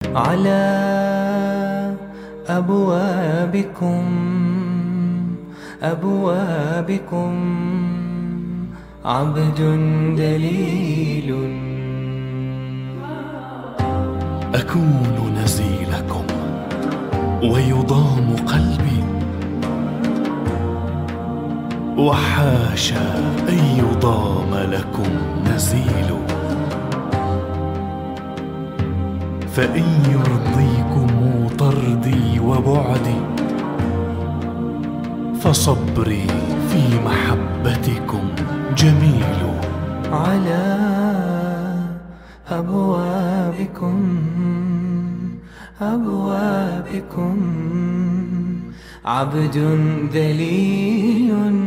على أبوابكم أبوابكم عبد دليل. أكون نزيلكم ويضام قلبي، وحاشا أن يضام لكم نزيل. فإن يرضيكم طردي وبعدي، فصبري في محبتكم جميل. على أبوابكم أبوابكم عبد ذليل.